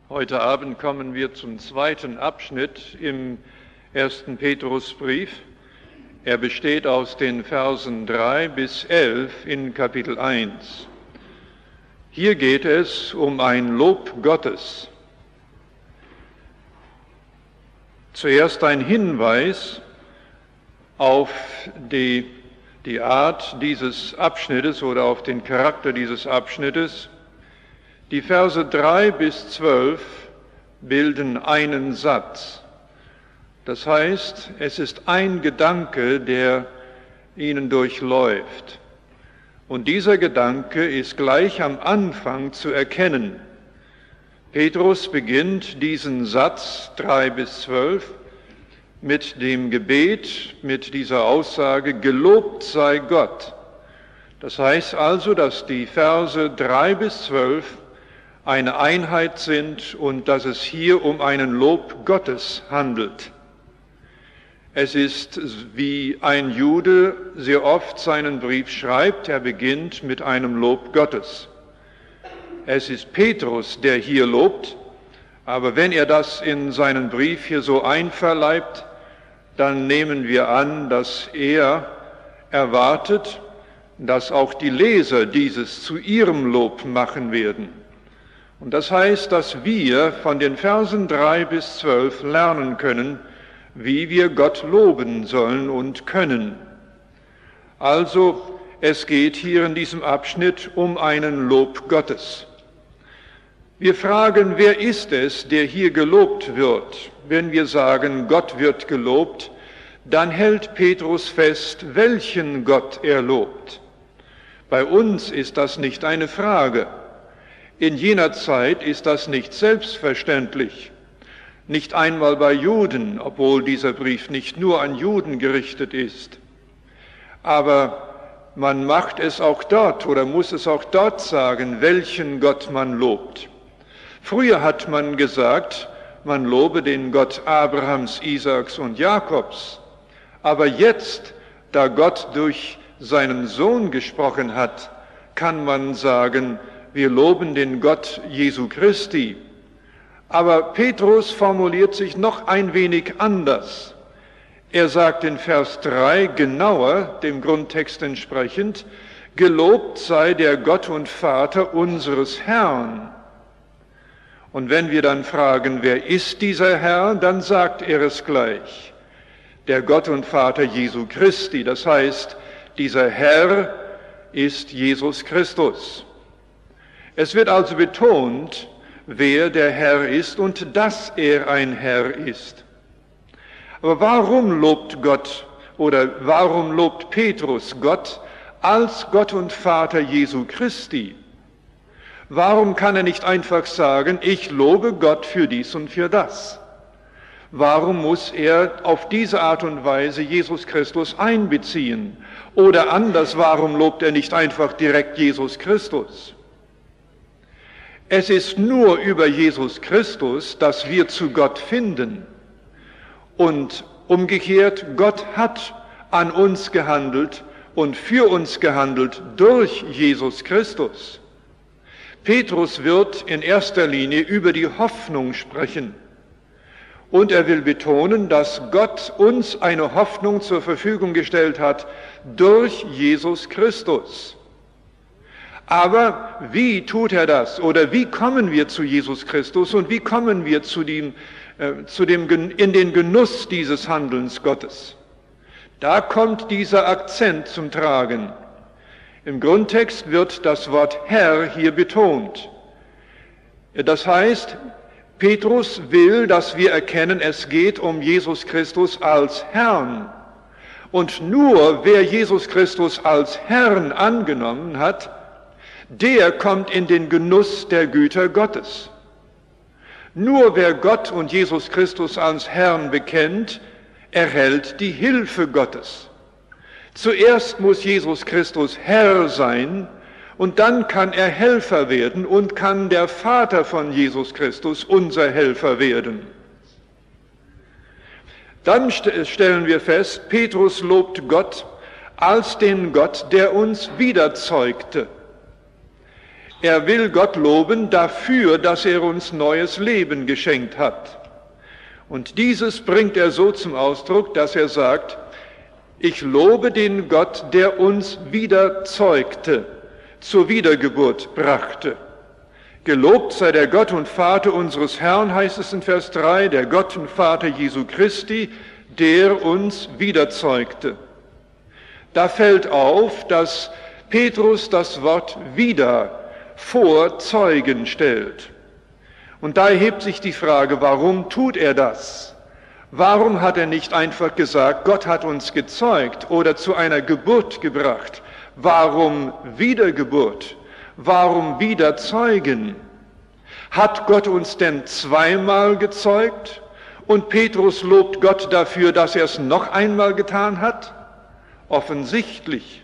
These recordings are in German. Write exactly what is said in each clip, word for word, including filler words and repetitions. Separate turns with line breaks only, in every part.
Heute Abend kommen wir zum zweiten Abschnitt im ersten Petrusbrief. Er besteht aus den Versen drei bis elf in Kapitel eins. Hier geht es um ein Lob Gottes. Zuerst ein Hinweis auf die, die Art dieses Abschnittes oder auf den Charakter dieses Abschnittes. Die Verse drei bis zwölf bilden einen Satz. Das heißt, es ist ein Gedanke, der ihnen durchläuft. Und dieser Gedanke ist gleich am Anfang zu erkennen. Petrus beginnt diesen Satz drei bis zwölf mit dem Gebet, mit dieser Aussage, gelobt sei Gott. Das heißt also, dass die Verse drei bis zwölf eine Einheit sind und dass es hier um einen Lob Gottes handelt. Es ist, wie ein Jude sehr oft seinen Brief schreibt, er beginnt mit einem Lob Gottes. Es ist Petrus, der hier lobt, aber wenn er das in seinen Brief hier so einverleibt, dann nehmen wir an, dass er erwartet, dass auch die Leser dieses zu ihrem Lob machen werden. Und das heißt, dass wir von den Versen drei bis zwölf lernen können, wie wir Gott loben sollen und können. Also, es geht hier in diesem Abschnitt um einen Lob Gottes. Wir fragen, wer ist es, der hier gelobt wird? Wenn wir sagen, Gott wird gelobt, dann hält Petrus fest, welchen Gott er lobt. Bei uns ist das nicht eine Frage. In jener Zeit ist das nicht selbstverständlich. Nicht einmal bei Juden, obwohl dieser Brief nicht nur an Juden gerichtet ist. Aber man macht es auch dort oder muss es auch dort sagen, welchen Gott man lobt. Früher hat man gesagt, man lobe den Gott Abrahams, Isaaks und Jakobs. Aber jetzt, da Gott durch seinen Sohn gesprochen hat, kann man sagen, wir loben den Gott Jesu Christi. Aber Petrus formuliert sich noch ein wenig anders. Er sagt in Vers drei genauer, dem Grundtext entsprechend, gelobt sei der Gott und Vater unseres Herrn. Und wenn wir dann fragen, wer ist dieser Herr, dann sagt er es gleich. Der Gott und Vater Jesu Christi. Das heißt, dieser Herr ist Jesus Christus. Es wird also betont, wer der Herr ist und dass er ein Herr ist. Aber warum lobt Gott oder warum lobt Petrus Gott als Gott und Vater Jesu Christi? Warum kann er nicht einfach sagen, ich lobe Gott für dies und für das? Warum muss er auf diese Art und Weise Jesus Christus einbeziehen? Oder anders, warum lobt er nicht einfach direkt Jesus Christus? Es ist nur über Jesus Christus, dass wir zu Gott finden. Und umgekehrt, Gott hat an uns gehandelt und für uns gehandelt durch Jesus Christus. Petrus wird in erster Linie über die Hoffnung sprechen. Und er will betonen, dass Gott uns eine Hoffnung zur Verfügung gestellt hat durch Jesus Christus. Aber wie tut er das? Oder wie kommen wir zu Jesus Christus und wie kommen wir zu dem, äh, zu dem, in den Genuss dieses Handelns Gottes? Da kommt dieser Akzent zum Tragen. Im Grundtext wird das Wort Herr hier betont. Das heißt, Petrus will, dass wir erkennen, es geht um Jesus Christus als Herrn. Und nur wer Jesus Christus als Herrn angenommen hat, der kommt in den Genuss der Güter Gottes. Nur wer Gott und Jesus Christus als Herrn bekennt, erhält die Hilfe Gottes. Zuerst muss Jesus Christus Herr sein und dann kann er Helfer werden und kann der Vater von Jesus Christus unser Helfer werden. Dann stellen wir fest, Petrus lobt Gott als den Gott, der uns wiederzeugte. Er will Gott loben dafür, dass er uns neues Leben geschenkt hat. Und dieses bringt er so zum Ausdruck, dass er sagt, ich lobe den Gott, der uns wieder zeugte, zur Wiedergeburt brachte. Gelobt sei der Gott und Vater unseres Herrn, heißt es in Vers drei, der Gott und Vater Jesu Christi, der uns wiederzeugte. Da fällt auf, dass Petrus das Wort wieder vor Zeugen stellt. Und da erhebt sich die Frage, warum tut er das? Warum hat er nicht einfach gesagt, Gott hat uns gezeugt oder zu einer Geburt gebracht? Warum Wiedergeburt? Warum wieder Zeugen? Hat Gott uns denn zweimal gezeugt? Und Petrus lobt Gott dafür, dass er es noch einmal getan hat? Offensichtlich.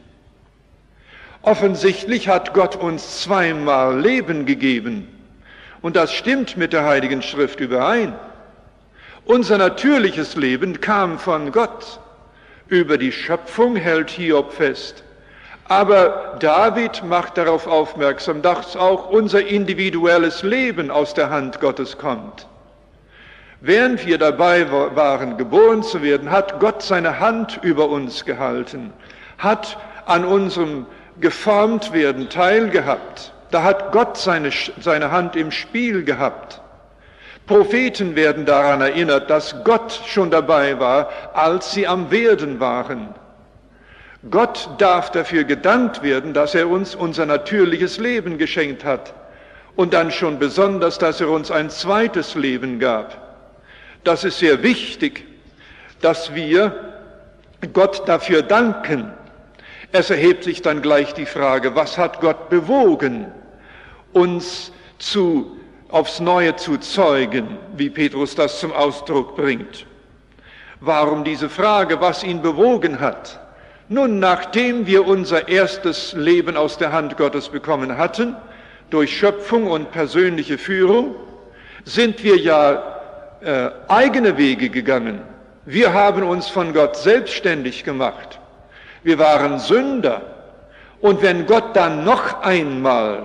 Offensichtlich hat Gott uns zweimal Leben gegeben. Und das stimmt mit der Heiligen Schrift überein. Unser natürliches Leben kam von Gott. Über die Schöpfung hält Hiob fest. Aber David macht darauf aufmerksam, dass auch unser individuelles Leben aus der Hand Gottes kommt. Während wir dabei waren, geboren zu werden, hat Gott seine Hand über uns gehalten, hat an unserem Geformtwerden teilgehabt. Da hat Gott seine, seine Hand im Spiel gehabt. Propheten werden daran erinnert, dass Gott schon dabei war, als sie am Werden waren. Gott darf dafür gedankt werden, dass er uns unser natürliches Leben geschenkt hat und dann schon besonders, dass er uns ein zweites Leben gab. Das ist sehr wichtig, dass wir Gott dafür danken. Es erhebt sich dann gleich die Frage, was hat Gott bewogen, uns zu, aufs Neue zu zeugen, wie Petrus das zum Ausdruck bringt. Warum diese Frage, was ihn bewogen hat? Nun, nachdem wir unser erstes Leben aus der Hand Gottes bekommen hatten, durch Schöpfung und persönliche Führung, sind wir ja äh, eigene Wege gegangen. Wir haben uns von Gott selbstständig gemacht. Wir waren Sünder. Und wenn Gott dann noch einmal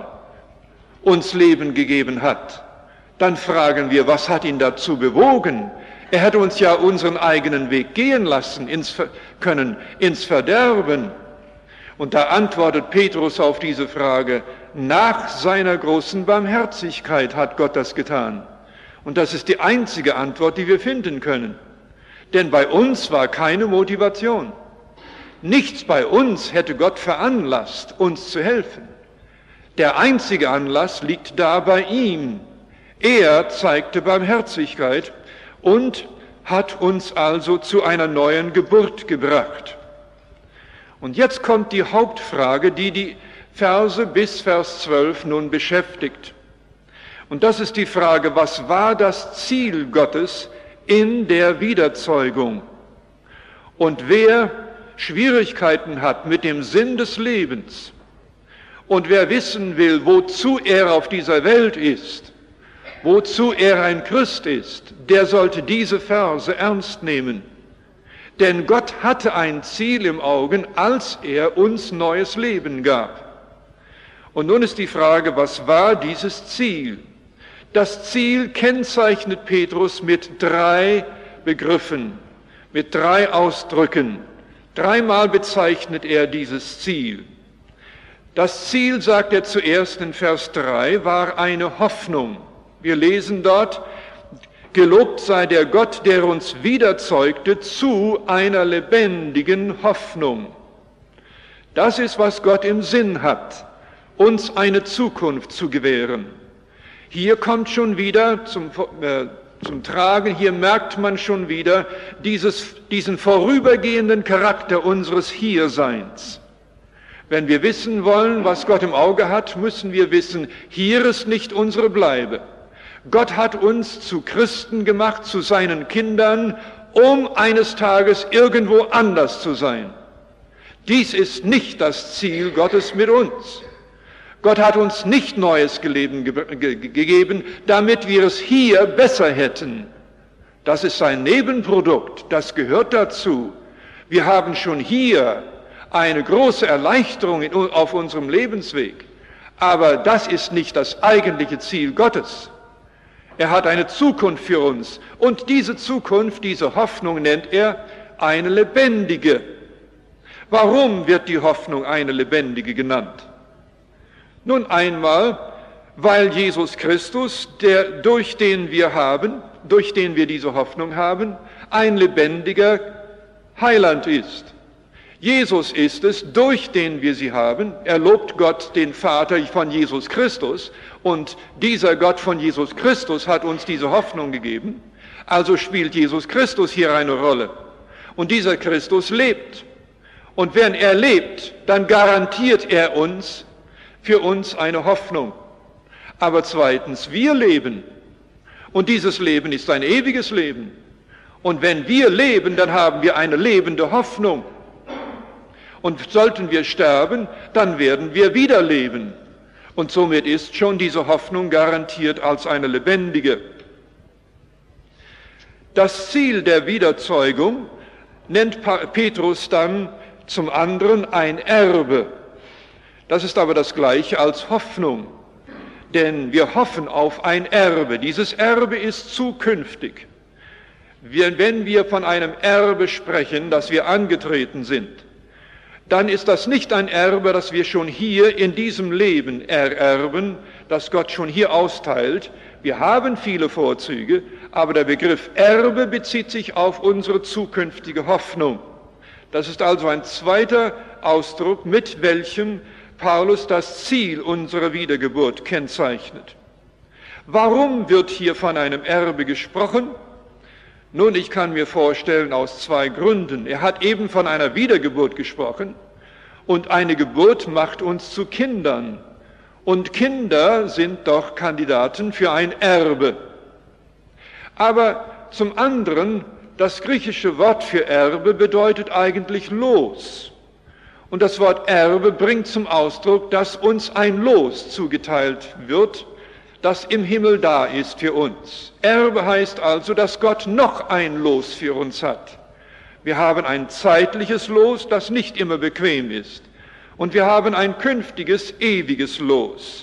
uns Leben gegeben hat, dann fragen wir, was hat ihn dazu bewogen? Er hat uns ja unseren eigenen Weg gehen lassen ins Ver- können, ins Verderben. Und da antwortet Petrus auf diese Frage, nach seiner großen Barmherzigkeit hat Gott das getan. Und das ist die einzige Antwort, die wir finden können. Denn bei uns war keine Motivation. Nichts bei uns hätte Gott veranlasst, uns zu helfen. Der einzige Anlass liegt da bei ihm. Er zeigte Barmherzigkeit und hat uns also zu einer neuen Geburt gebracht. Und jetzt kommt die Hauptfrage, die die Verse bis Vers zwölf nun beschäftigt. Und das ist die Frage, was war das Ziel Gottes in der Wiederzeugung? Und wer Schwierigkeiten hat mit dem Sinn des Lebens und wer wissen will, wozu er auf dieser Welt ist, wozu er ein Christ ist, der sollte diese Verse ernst nehmen. Denn Gott hatte ein Ziel im Augen, als er uns neues Leben gab. Und nun ist die Frage, was war dieses Ziel? Das Ziel kennzeichnet Petrus mit drei Begriffen, mit drei Ausdrücken. Dreimal bezeichnet er dieses Ziel. Das Ziel, sagt er zuerst in Vers drei, war eine Hoffnung. Wir lesen dort, gelobt sei der Gott, der uns wiederzeugte zu einer lebendigen Hoffnung. Das ist, was Gott im Sinn hat, uns eine Zukunft zu gewähren. Hier kommt schon wieder zum, äh, zum Tragen, hier merkt man schon wieder dieses, diesen vorübergehenden Charakter unseres Hierseins. Wenn wir wissen wollen, was Gott im Auge hat, müssen wir wissen, hier ist nicht unsere Bleibe. Gott hat uns zu Christen gemacht, zu seinen Kindern, um eines Tages irgendwo anders zu sein. Dies ist nicht das Ziel Gottes mit uns. Gott hat uns nicht neues Leben ge- ge- gegeben, damit wir es hier besser hätten. Das ist ein Nebenprodukt, das gehört dazu. Wir haben schon hier eine große Erleichterung in, auf unserem Lebensweg. Aber das ist nicht das eigentliche Ziel Gottes. Er hat eine Zukunft für uns. Und diese Zukunft, diese Hoffnung nennt er eine lebendige. Warum wird die Hoffnung eine lebendige genannt? Nun einmal, weil Jesus Christus, der, durch den wir haben, durch den wir diese Hoffnung haben, ein lebendiger Heiland ist. Jesus ist es, durch den wir sie haben. Er lobt Gott, den Vater von Jesus Christus. Und dieser Gott von Jesus Christus hat uns diese Hoffnung gegeben. Also spielt Jesus Christus hier eine Rolle. Und dieser Christus lebt. Und wenn er lebt, dann garantiert er uns, für uns eine Hoffnung. Aber zweitens, wir leben. Und dieses Leben ist ein ewiges Leben. Und wenn wir leben, dann haben wir eine lebende Hoffnung. Und sollten wir sterben, dann werden wir wieder leben. Und somit ist schon diese Hoffnung garantiert als eine lebendige. Das Ziel der Wiederzeugung nennt Petrus dann zum anderen ein Erbe. Das ist aber das Gleiche als Hoffnung. Denn wir hoffen auf ein Erbe. Dieses Erbe ist zukünftig. Wir, wenn wir von einem Erbe sprechen, das wir angetreten sind, dann ist das nicht ein Erbe, das wir schon hier in diesem Leben ererben, das Gott schon hier austeilt. Wir haben viele Vorzüge, aber der Begriff Erbe bezieht sich auf unsere zukünftige Hoffnung. Das ist also ein zweiter Ausdruck, mit welchem Paulus das Ziel unserer Wiedergeburt kennzeichnet. Warum wird hier von einem Erbe gesprochen? Nun, ich kann mir vorstellen, aus zwei Gründen. Er hat eben von einer Wiedergeburt gesprochen und eine Geburt macht uns zu Kindern. Und Kinder sind doch Kandidaten für ein Erbe. Aber zum anderen, das griechische Wort für Erbe bedeutet eigentlich Los. Und das Wort Erbe bringt zum Ausdruck, dass uns ein Los zugeteilt wird, das im Himmel da ist für uns. Erbe heißt also, dass Gott noch ein Los für uns hat. Wir haben ein zeitliches Los, das nicht immer bequem ist. Und wir haben ein künftiges, ewiges Los.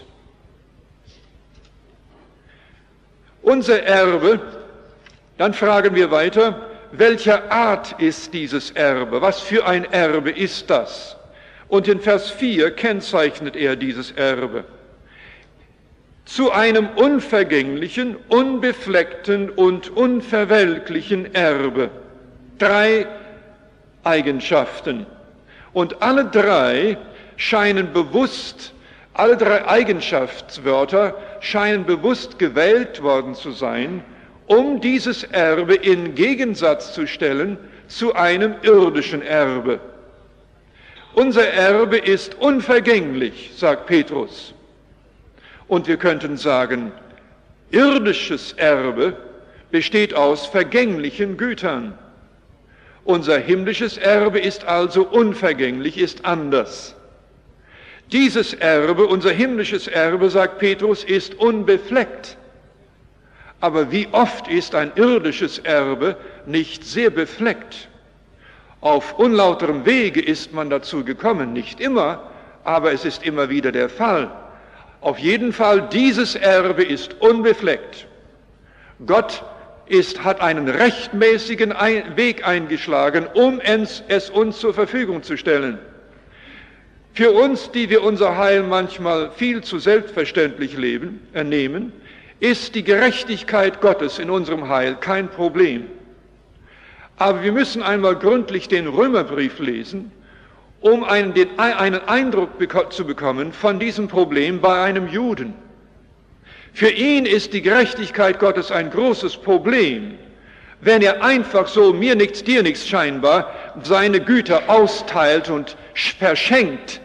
Unser Erbe, dann fragen wir weiter, welcher Art ist dieses Erbe? Was für ein Erbe ist das? Und in Vers vier kennzeichnet er dieses Erbe. Zu einem unvergänglichen, unbefleckten und unverwelklichen Erbe. Drei Eigenschaften. Und alle drei scheinen bewusst, alle drei Eigenschaftswörter scheinen bewusst gewählt worden zu sein, um dieses Erbe in Gegensatz zu stellen zu einem irdischen Erbe. Unser Erbe ist unvergänglich, sagt Petrus. Und wir könnten sagen, irdisches Erbe besteht aus vergänglichen Gütern. Unser himmlisches Erbe ist also unvergänglich, ist anders. Dieses Erbe, unser himmlisches Erbe, sagt Petrus, ist unbefleckt. Aber wie oft ist ein irdisches Erbe nicht sehr befleckt? Auf unlauterem Wege ist man dazu gekommen, nicht immer, aber es ist immer wieder der Fall. Auf jeden Fall, dieses Erbe ist unbefleckt. Gott ist, hat einen rechtmäßigen Weg eingeschlagen, um es, es uns zur Verfügung zu stellen. Für uns, die wir unser Heil manchmal viel zu selbstverständlich leben, äh, nehmen, ist die Gerechtigkeit Gottes in unserem Heil kein Problem. Aber wir müssen einmal gründlich den Römerbrief lesen, um einen, den, einen Eindruck beko- zu bekommen von diesem Problem bei einem Juden. Für ihn ist die Gerechtigkeit Gottes ein großes Problem, wenn er einfach so, mir nichts, dir nichts scheinbar, seine Güter austeilt und verschenkt.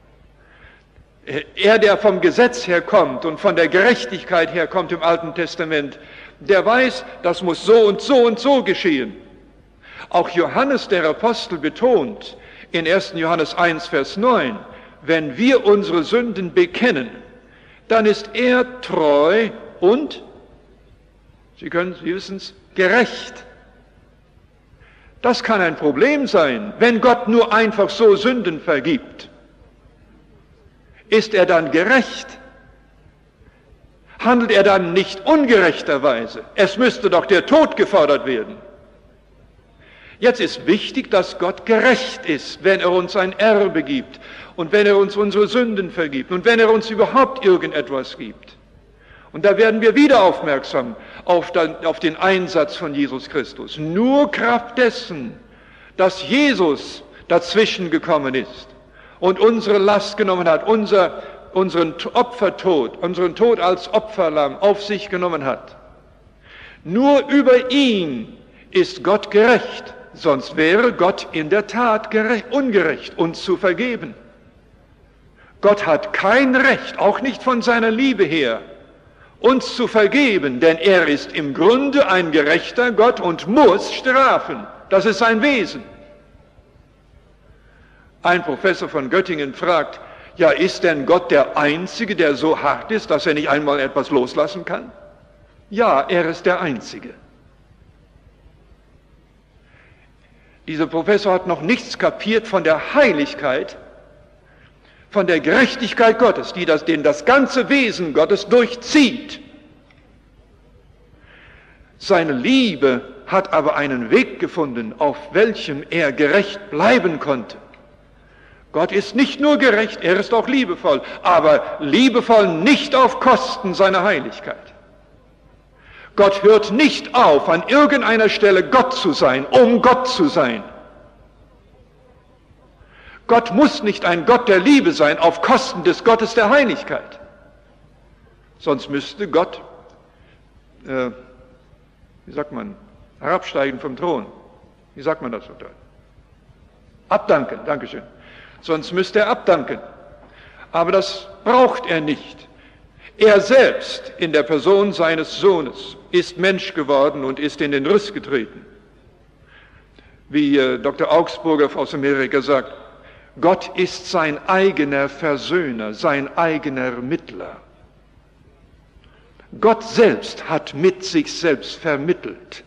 Er, der vom Gesetz herkommt und von der Gerechtigkeit herkommt im Alten Testament, der weiß, das muss so und so und so geschehen. Auch Johannes der Apostel betont in ersten Johannes eins, Vers neun, wenn wir unsere Sünden bekennen, dann ist er treu und, Sie können, Sie wissen es, gerecht. Das kann ein Problem sein, wenn Gott nur einfach so Sünden vergibt. Ist er dann gerecht? Handelt er dann nicht ungerechterweise? Es müsste doch der Tod gefordert werden. Jetzt ist wichtig, dass Gott gerecht ist, wenn er uns ein Erbe gibt und wenn er uns unsere Sünden vergibt und wenn er uns überhaupt irgendetwas gibt. Und da werden wir wieder aufmerksam auf den Einsatz von Jesus Christus. Nur Kraft dessen, dass Jesus dazwischen gekommen ist und unsere Last genommen hat, unser, unseren Opfertod, unseren Tod als Opferlamm auf sich genommen hat. Nur über ihn ist Gott gerecht, sonst wäre Gott in der Tat gerecht, ungerecht, uns zu vergeben. Gott hat kein Recht, auch nicht von seiner Liebe her, uns zu vergeben, denn er ist im Grunde ein gerechter Gott und muss strafen. Das ist sein Wesen. Ein Professor von Göttingen fragt, ja, ist denn Gott der Einzige, der so hart ist, dass er nicht einmal etwas loslassen kann? Ja, er ist der Einzige. Dieser Professor hat noch nichts kapiert von der Heiligkeit, von der Gerechtigkeit Gottes, die das, den das ganze Wesen Gottes durchzieht. Seine Liebe hat aber einen Weg gefunden, auf welchem er gerecht bleiben konnte. Gott ist nicht nur gerecht, er ist auch liebevoll, aber liebevoll nicht auf Kosten seiner Heiligkeit. Gott hört nicht auf, an irgendeiner Stelle Gott zu sein, um Gott zu sein. Gott muss nicht ein Gott der Liebe sein, auf Kosten des Gottes der Heiligkeit. Sonst müsste Gott, äh, wie sagt man, herabsteigen vom Thron. Wie sagt man das so? Abdanken, Dankeschön. Sonst müsste er abdanken. Aber das braucht er nicht. Er selbst in der Person seines Sohnes ist Mensch geworden und ist in den Riss getreten. Wie äh, Doktor Augsburger aus Amerika sagt, Gott ist sein eigener Versöhner, sein eigener Mittler. Gott selbst hat mit sich selbst vermittelt.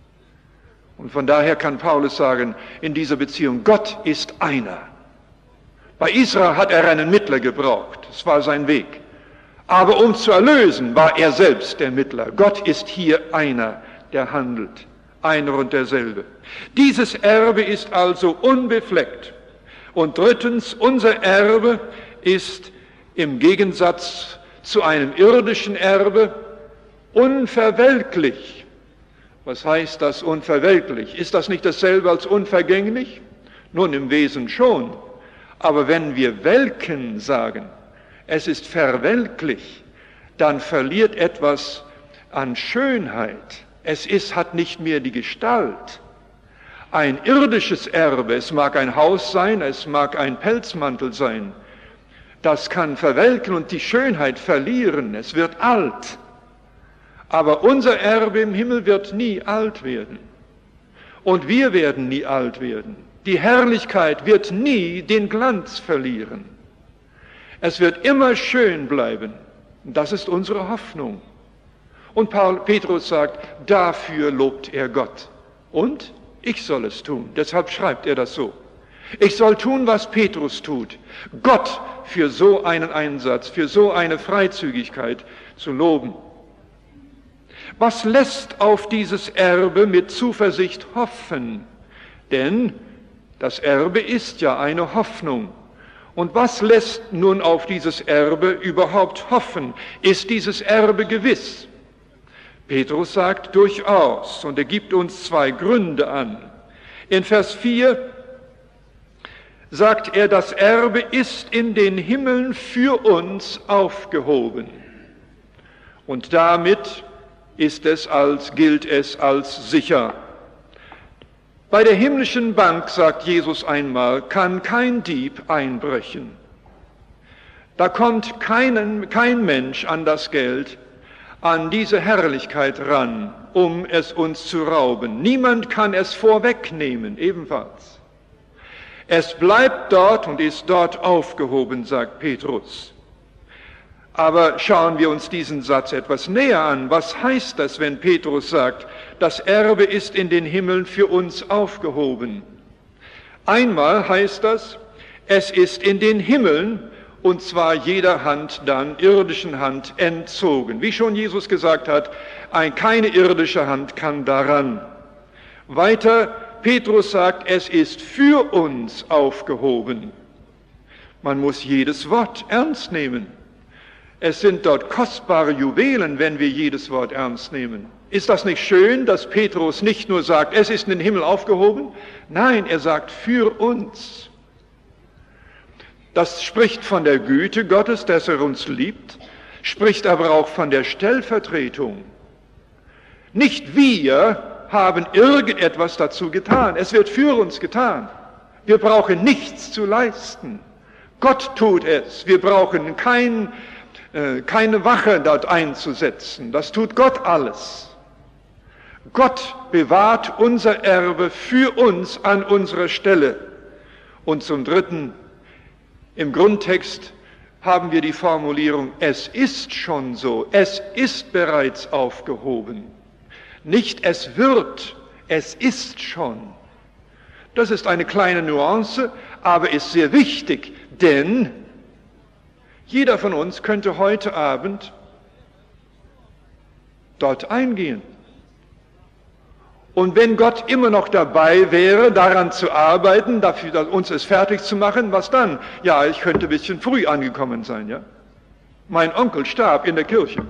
Und von daher kann Paulus sagen, in dieser Beziehung, Gott ist einer. Bei Israel hat er einen Mittler gebraucht, das war sein Weg. Aber um zu erlösen, war er selbst der Mittler. Gott ist hier einer, der handelt, einer und derselbe. Dieses Erbe ist also unbefleckt. Und drittens, unser Erbe ist im Gegensatz zu einem irdischen Erbe unverwelklich. Was heißt das unverwelklich? Ist das nicht dasselbe als unvergänglich? Nun, im Wesen schon. Aber wenn wir welken sagen, es ist verwelklich, dann verliert etwas an Schönheit. Es ist, hat nicht mehr die Gestalt. Ein irdisches Erbe, es mag ein Haus sein, es mag ein Pelzmantel sein, das kann verwelken und die Schönheit verlieren, es wird alt. Aber unser Erbe im Himmel wird nie alt werden. Und wir werden nie alt werden. Die Herrlichkeit wird nie den Glanz verlieren. Es wird immer schön bleiben. Das ist unsere Hoffnung. Und Paul, Petrus sagt, dafür lobt er Gott. Und ich soll es tun. Deshalb schreibt er das so. Ich soll tun, was Petrus tut. Gott für so einen Einsatz, für so eine Freizügigkeit zu loben. Was lässt auf dieses Erbe mit Zuversicht hoffen? Denn das Erbe ist ja eine Hoffnung. Und was lässt nun auf dieses Erbe überhaupt hoffen? Ist dieses Erbe gewiss? Petrus sagt durchaus, und er gibt uns zwei Gründe an. In Vers vier sagt er, das Erbe ist in den Himmeln für uns aufgehoben. Und damit ist es als, gilt es als sicher. Bei der himmlischen Bank, sagt Jesus einmal, kann kein Dieb einbrechen. Da kommt keinen, kein Mensch an das Geld, an diese Herrlichkeit ran, um es uns zu rauben. Niemand kann es vorwegnehmen, ebenfalls. Es bleibt dort und ist dort aufgehoben, sagt Petrus. Aber schauen wir uns diesen Satz etwas näher an. Was heißt das, wenn Petrus sagt, das Erbe ist in den Himmeln für uns aufgehoben? Einmal heißt das, es ist in den Himmeln und zwar jeder Hand dann, irdischen Hand, entzogen. Wie schon Jesus gesagt hat, ein, keine irdische Hand kann daran. Weiter, Petrus sagt, es ist für uns aufgehoben. Man muss jedes Wort ernst nehmen. Es sind dort kostbare Juwelen, wenn wir jedes Wort ernst nehmen. Ist das nicht schön, dass Petrus nicht nur sagt, es ist in den Himmel aufgehoben? Nein, er sagt, für uns. Das spricht von der Güte Gottes, dass er uns liebt, spricht aber auch von der Stellvertretung. Nicht wir haben irgendetwas dazu getan, es wird für uns getan. Wir brauchen nichts zu leisten. Gott tut es. Wir brauchen kein, äh, keine Wache dort einzusetzen. Das tut Gott alles. Gott bewahrt unser Erbe für uns an unserer Stelle. Und zum Dritten, im Grundtext haben wir die Formulierung, es ist schon so, es ist bereits aufgehoben. Nicht es wird, es ist schon. Das ist eine kleine Nuance, aber ist sehr wichtig, denn jeder von uns könnte heute Abend dort eingehen. Und wenn Gott immer noch dabei wäre, daran zu arbeiten, dafür uns es fertig zu machen, was dann? Ja, ich könnte ein bisschen früh angekommen sein, ja. Mein Onkel starb in der Kirche.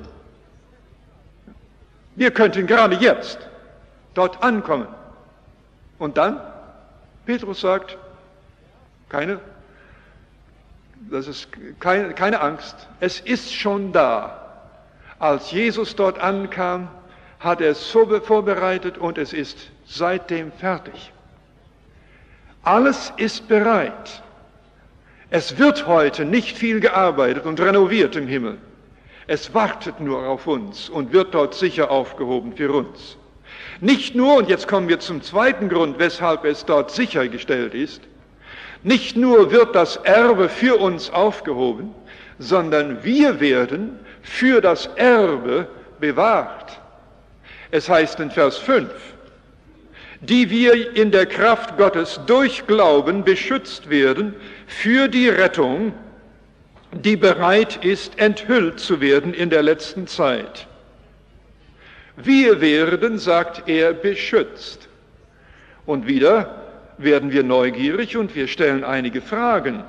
Wir könnten gerade jetzt dort ankommen. Und dann? Petrus sagt, keine, das ist keine, keine Angst, es ist schon da. Als Jesus dort ankam, hat er es so vorbereitet und es ist seitdem fertig. Alles ist bereit. Es wird heute nicht viel gearbeitet und renoviert im Himmel. Es wartet nur auf uns und wird dort sicher aufgehoben für uns. Nicht nur, und jetzt kommen wir zum zweiten Grund, weshalb es dort sichergestellt ist, nicht nur wird das Erbe für uns aufgehoben, sondern wir werden für das Erbe bewahrt. Es heißt in Vers fünf, die wir in der Kraft Gottes durch Glauben beschützt werden für die Rettung, die bereit ist, enthüllt zu werden in der letzten Zeit. Wir werden, sagt er, beschützt. Und wieder werden wir neugierig und wir stellen einige Fragen.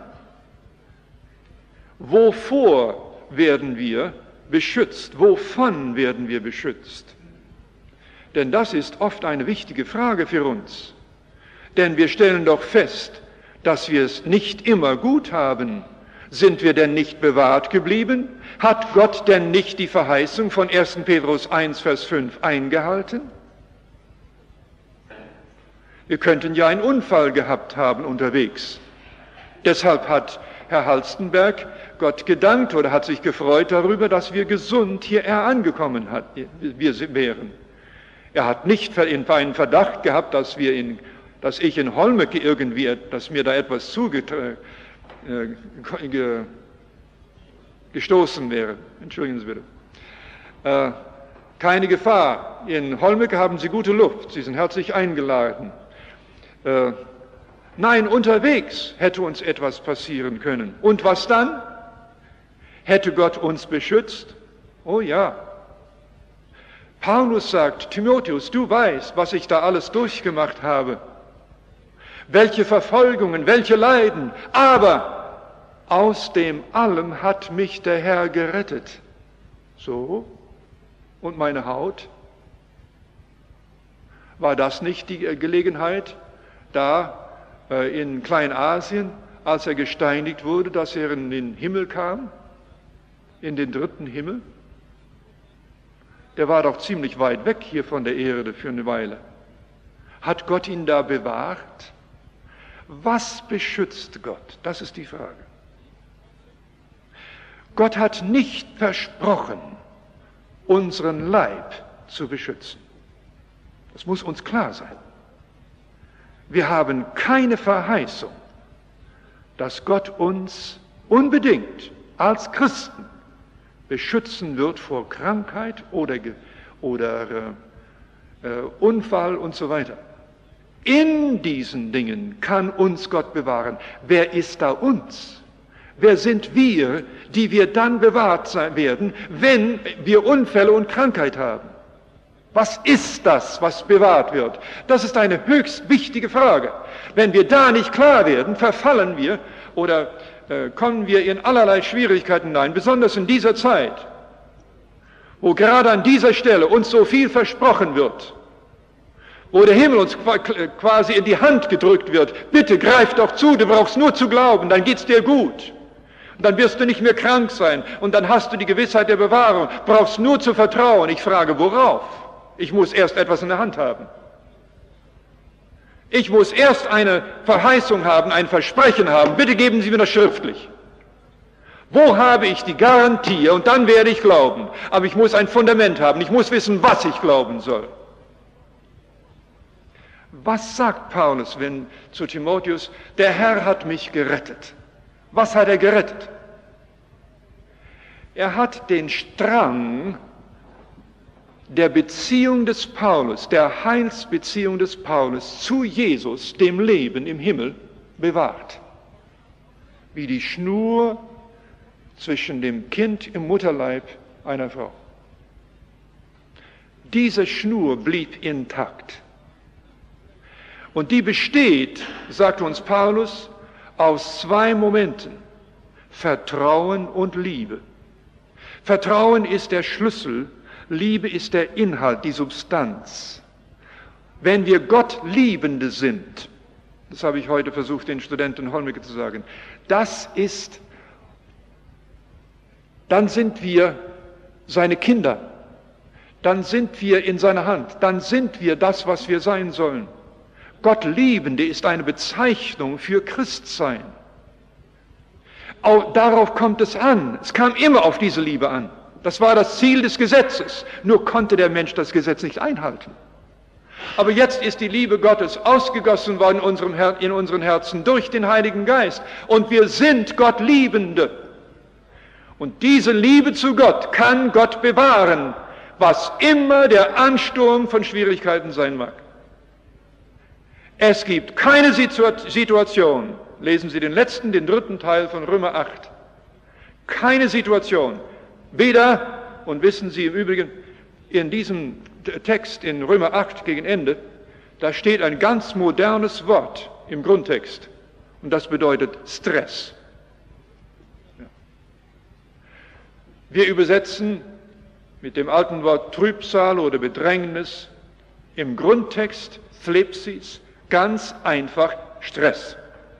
Wovor werden wir beschützt? Wovon werden wir beschützt? Denn das ist oft eine wichtige Frage für uns. Denn wir stellen doch fest, dass wir es nicht immer gut haben. Sind wir denn nicht bewahrt geblieben? Hat Gott denn nicht die Verheißung von ersten Petrus eins, Vers fünf eingehalten? Wir könnten ja einen Unfall gehabt haben unterwegs. Deshalb hat Herr Halstenberg Gott gedankt oder hat sich gefreut darüber, dass wir gesund hierher angekommen hat, wir wären. Er hat nicht einen Verdacht gehabt, dass, wir in, dass ich in Holmecke irgendwie, dass mir da etwas zugetragen Ge, gestoßen wäre. Entschuldigen Sie bitte. Äh, keine Gefahr. In Holmecke haben Sie gute Luft. Sie sind herzlich eingeladen. Äh, nein, unterwegs hätte uns etwas passieren können. Und was dann? Hätte Gott uns beschützt? Oh ja. Paulus sagt, Timotheus, du weißt, was ich da alles durchgemacht habe. Welche Verfolgungen, welche Leiden, aber aus dem allem hat mich der Herr gerettet. So, und meine Haut? War das nicht die Gelegenheit, da äh, in Kleinasien, als er gesteinigt wurde, dass er in den Himmel kam, in den dritten Himmel? Der war doch ziemlich weit weg hier von der Erde für eine Weile. Hat Gott ihn da bewahrt? Was beschützt Gott? Das ist die Frage. Gott hat nicht versprochen, unseren Leib zu beschützen. Das muss uns klar sein. Wir haben keine Verheißung, dass Gott uns unbedingt als Christen beschützen wird vor Krankheit oder, oder äh, äh, Unfall und so weiter. In diesen Dingen kann uns Gott bewahren. Wer ist da uns? wer sind wir, die wir dann bewahrt sein werden, wenn wir Unfälle und Krankheit haben? Was ist das, was bewahrt wird? Das ist eine höchst wichtige Frage. Wenn wir da nicht klar werden, verfallen wir oder äh, kommen wir in allerlei Schwierigkeiten hinein, besonders in dieser Zeit, wo gerade an dieser Stelle uns so viel versprochen wird, wo der Himmel uns quasi in die Hand gedrückt wird. Bitte greif doch zu, du brauchst nur zu glauben, dann geht's dir gut. Und dann wirst du nicht mehr krank sein und dann hast du die Gewissheit der Bewahrung, brauchst nur zu vertrauen. Ich frage, worauf? Ich muss erst etwas in der Hand haben. Ich muss erst eine Verheißung haben, ein Versprechen haben. Bitte geben Sie mir das schriftlich. Wo habe ich die Garantie? Und dann werde ich glauben. Aber ich muss ein Fundament haben. Ich muss wissen, was ich glauben soll. Was sagt Paulus, wenn zu Timotheus, der Herr hat mich gerettet? Was hat er gerettet? Er hat den Strang der Beziehung des Paulus, der Heilsbeziehung des Paulus zu Jesus, dem Leben im Himmel, bewahrt. Wie die Schnur zwischen dem Kind im Mutterleib einer Frau. Diese Schnur blieb intakt. Und die besteht, sagt uns Paulus, aus zwei Momenten: Vertrauen und Liebe. Vertrauen ist der Schlüssel, Liebe ist der Inhalt, die Substanz. Wenn wir Gottliebende sind, das habe ich heute versucht, den Studenten Holmecke zu sagen, das ist, dann sind wir seine Kinder, dann sind wir in seiner Hand, dann sind wir das, was wir sein sollen. Gottliebende ist eine Bezeichnung für Christsein. Auch darauf kommt es an. Es kam immer auf diese Liebe an. Das war das Ziel des Gesetzes. Nur konnte der Mensch das Gesetz nicht einhalten. Aber jetzt ist die Liebe Gottes ausgegossen worden in, unserem Her- in unseren Herzen durch den Heiligen Geist. Und wir sind Gottliebende. Und diese Liebe zu Gott kann Gott bewahren, was immer der Ansturm von Schwierigkeiten sein mag. Es gibt keine Situation, lesen Sie den letzten, den dritten Teil von Römer acht, keine Situation, weder, und wissen Sie im Übrigen, in diesem Text in Römer acht gegen Ende, da steht ein ganz modernes Wort im Grundtext und das bedeutet Stress. Wir übersetzen mit dem alten Wort Trübsal oder Bedrängnis im Grundtext Phlepsis, ganz einfach Stress.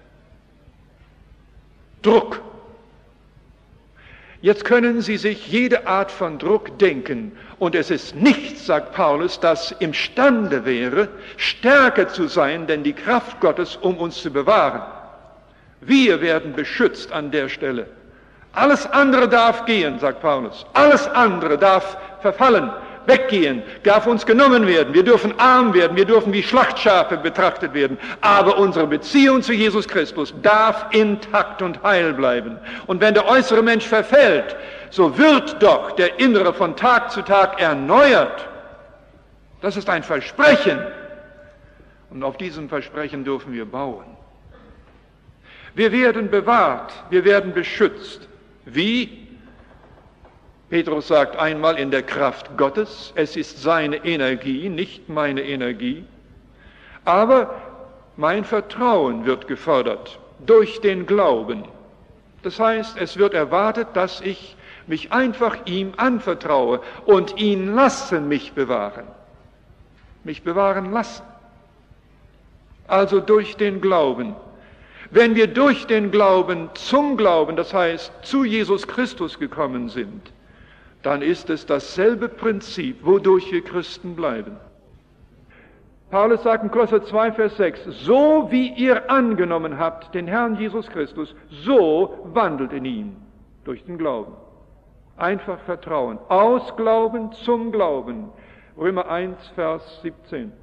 Druck. Jetzt können Sie sich jede Art von Druck denken. Und es ist nichts, sagt Paulus, das imstande wäre, stärker zu sein, denn die Kraft Gottes, um uns zu bewahren. Wir werden beschützt an der Stelle. Alles andere darf gehen, sagt Paulus. Alles andere darf verfallen, weggehen, darf uns genommen werden. Wir dürfen arm werden, wir dürfen wie Schlachtschafe betrachtet werden. Aber unsere Beziehung zu Jesus Christus darf intakt und heil bleiben. Und wenn der äußere Mensch verfällt, so wird doch der innere von Tag zu Tag erneuert. Das ist ein Versprechen. Und auf diesem Versprechen dürfen wir bauen. Wir werden bewahrt, wir werden beschützt. Wie? Petrus sagt einmal in der Kraft Gottes, es ist seine Energie, nicht meine Energie, aber mein Vertrauen wird gefördert durch den Glauben. Das heißt, es wird erwartet, dass ich mich einfach ihm anvertraue und ihn lassen mich bewahren. Mich bewahren lassen. Also durch den Glauben. Wenn wir durch den Glauben zum Glauben, das heißt zu Jesus Christus gekommen sind, dann ist es dasselbe Prinzip, wodurch wir Christen bleiben. Paulus sagt in Kolosser zwei, Vers sechs, so wie ihr angenommen habt den Herrn Jesus Christus, so wandelt in ihm, durch den Glauben. Einfach Vertrauen, aus Glauben zum Glauben. Römer eins, Vers siebzehn.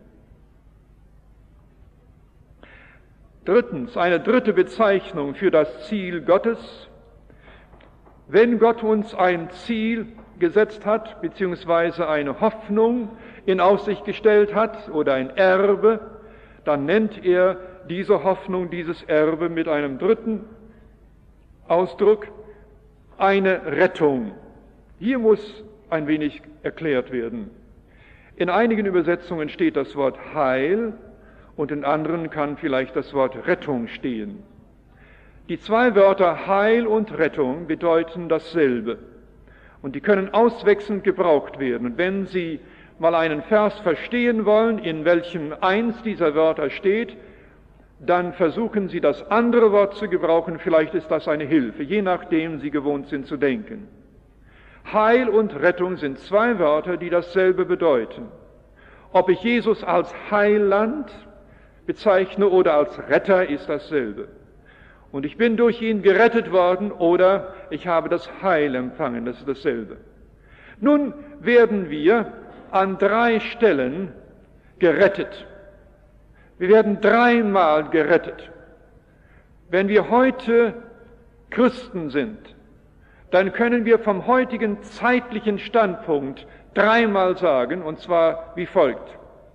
Drittens, eine dritte Bezeichnung für das Ziel Gottes. Wenn Gott uns ein Ziel gesetzt hat, beziehungsweise eine Hoffnung in Aussicht gestellt hat oder ein Erbe, dann nennt er diese Hoffnung, dieses Erbe mit einem dritten Ausdruck eine Rettung. Hier muss ein wenig erklärt werden. In einigen Übersetzungen steht das Wort Heil und in anderen kann vielleicht das Wort Rettung stehen. Die zwei Wörter Heil und Rettung bedeuten dasselbe und die können auswechselnd gebraucht werden. Und wenn Sie mal einen Vers verstehen wollen, in welchem eins dieser Wörter steht, dann versuchen Sie das andere Wort zu gebrauchen, vielleicht ist das eine Hilfe, je nachdem Sie gewohnt sind zu denken. Heil und Rettung sind zwei Wörter, die dasselbe bedeuten. Ob ich Jesus als Heiland bezeichne oder als Retter, ist dasselbe. Und ich bin durch ihn gerettet worden oder ich habe das Heil empfangen, das ist dasselbe. Nun werden wir an drei Stellen gerettet. Wir werden dreimal gerettet. Wenn wir heute Christen sind, dann können wir vom heutigen zeitlichen Standpunkt dreimal sagen, und zwar wie folgt.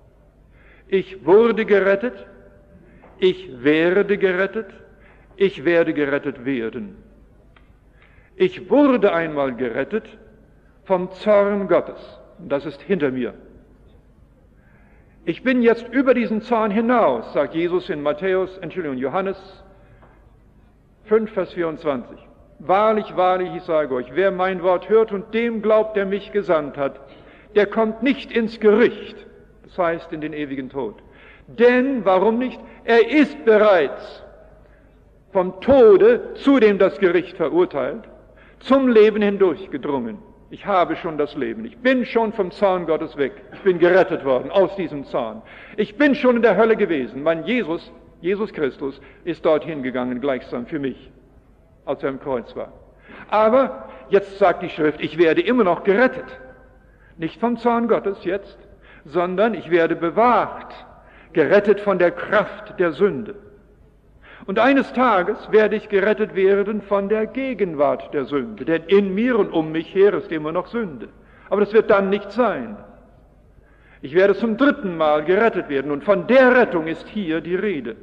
Ich wurde gerettet, ich werde gerettet, ich werde gerettet werden. Ich wurde einmal gerettet vom Zorn Gottes, und das ist hinter mir. Ich bin jetzt über diesen Zorn hinaus, sagt Jesus in Matthäus, Entschuldigung, Johannes fünf, Vers vierundzwanzig. Wahrlich, wahrlich, ich sage euch, wer mein Wort hört und dem glaubt, der mich gesandt hat, der kommt nicht ins Gericht, das heißt in den ewigen Tod. Denn, warum nicht? Er ist bereits vom Tode, zu dem das Gericht verurteilt, zum Leben hindurchgedrungen. Ich habe schon das Leben. Ich bin schon vom Zorn Gottes weg. Ich bin gerettet worden aus diesem Zorn. Ich bin schon in der Hölle gewesen. Mein Jesus, Jesus Christus, ist dorthin gegangen, gleichsam für mich, als er am Kreuz war. Aber jetzt sagt die Schrift, ich werde immer noch gerettet. Nicht vom Zorn Gottes jetzt, sondern ich werde bewahrt, gerettet von der Kraft der Sünde. Und eines Tages werde ich gerettet werden von der Gegenwart der Sünde, denn in mir und um mich her ist immer noch Sünde. Aber das wird dann nicht sein. Ich werde zum dritten Mal gerettet werden und von der Rettung ist hier die Rede.